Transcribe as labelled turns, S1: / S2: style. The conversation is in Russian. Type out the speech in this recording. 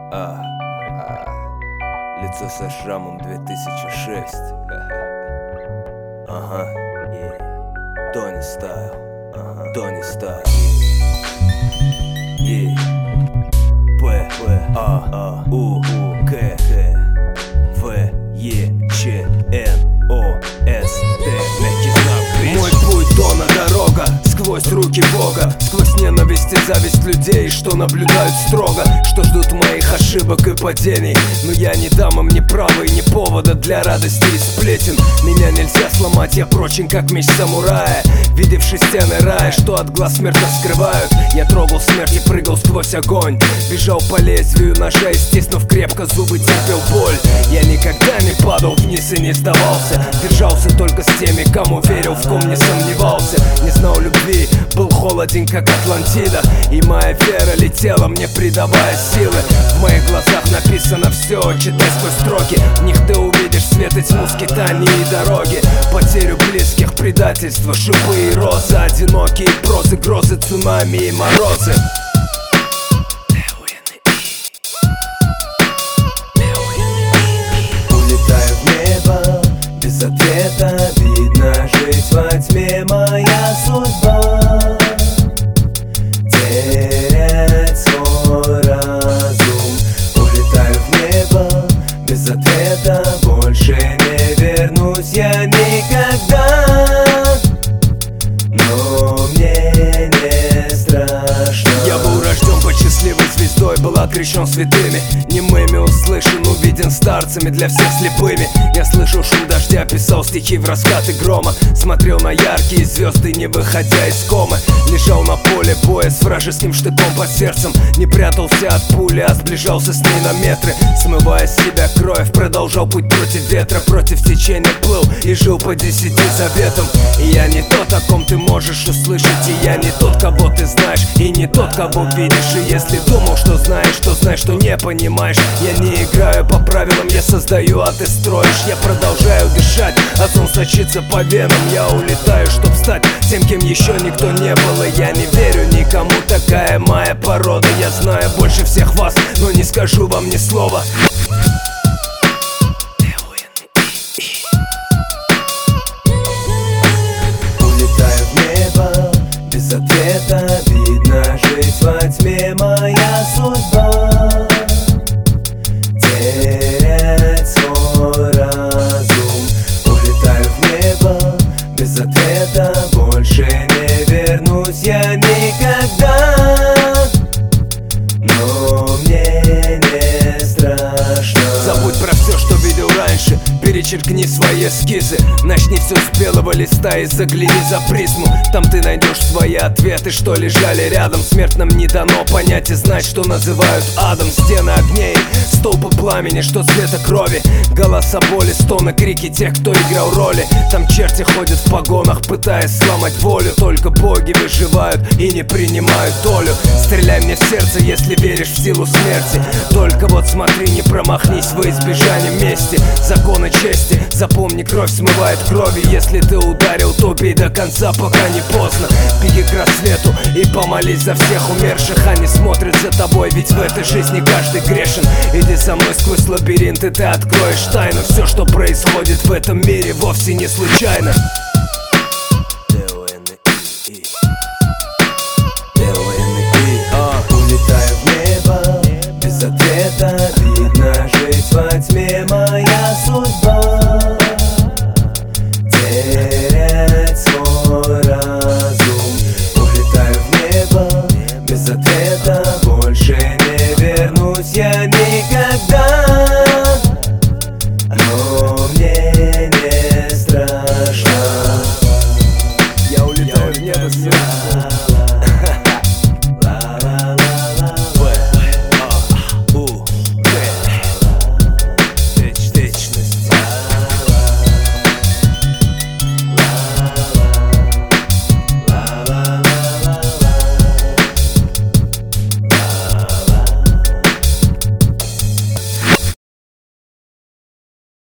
S1: Лицо со шрамом 2006. Ага, Тони Стайл. Тони Стайл. П, А, У, К, В, Е, Ч, Н, О, С, Т. Мягкий знак. Мой путь Дона дорога, сквозь руки Бога, сквозь ненависть и зависть людей, что наблюдают строго, что ждут моих ошибок и падений. Но я не дам им ни права и ни повода для радости и сплетен. Меня нельзя сломать, я прочен, как меч самурая, видевший стены рая, что от глаз смертно скрывают. Я трогал смерть и прыгал сквозь огонь, бежал по лезвию ножа и, стиснув крепко зубы, терпел боль. Я никогда не падал вниз и не сдавался, держался только с теми, кому верил, в ком не сомневался. Не знал любви, был холоден, как Атлантида, и моя вера летела мне, придавая силы. В моих глазах написано все, читай сквозь строки. В них ты увидишь свет и тьму, скитания и дороги, потерю близких, предательство, шипы и розы, одинокие прозы, грозы, цунами и морозы.
S2: Улетаю в небо, без ответа, видно жить во тьме моя судьба. Терять свой разум. Улетаю в небо, без ответа, больше не вернусь я никогда. Но мне не страшно.
S1: Я был рожден под счастливой звездой, был окрещен святыми, немыми услышан, увиден старцами, для всех слепыми. Я слышал шум дождя, писал стихи в раскаты грома, смотрел на яркие звезды, не выходя из комы. Лежал на поле боя с вражеским штыком под сердцем, не прятался от пули, а сближался с ней на метры. Смывая с себя кровь, продолжал путь против ветра, против течения плыл и жил по 10 заветам. И я не тот, о ком ты можешь услышать, и я не тот, кого ты знаешь, и не тот, кого видишь. И если думал, что знаешь, что не понимаешь. Я не играю по правилам, я создаю, а ты строишь. Я продолжаю дышать, а сон сочится по венам. Я улетаю, чтоб стать тем, кем еще никто не был. И я не верю никому, такая моя порода. Я знаю больше всех вас, но не скажу вам ни слова.
S2: Улетаю в небо, без ответа, видно жить во тьме моя судьба. Терять свой разум. Улетаю в небо, без ответа, больше не вернусь я никогда. Но мне не страшно.
S1: Забудь про все, что видел раньше, перечеркни свои эскизы. Начни все с белого листа и загляни за призму. Там ты найдешь свои ответы, что лежали рядом. Смертным не дано понять и знать, что называют адом. Стены огней, столпы пламени, что цвета крови, голоса боли, стоны, крики тех, кто играл роли. Там черти ходят в погонах, пытаясь сломать волю. Только боги выживают и не принимают долю. Стреляй мне в сердце, если веришь в силу смерти. Только вот смотри, не промахнись во избежание мести. Законы чести, запомни, кровь смывает крови. Если ты ударил, то бей до конца, пока не поздно. Беги к рассвету и помолись за всех умерших. Они смотрят за тобой, ведь в этой жизни каждый грешен. Иди со мной сквозь лабиринт, и ты откроешь тайну. Все, что происходит в этом мире, вовсе не случайно.
S2: Улетаю в небо, без ответа, видно жить во тьме моя судьба. Терять свой разум. Улетаю в небо, без ответа, больше не вернусь я никогда. Но мне не страшно.
S1: Я улетаю в небо с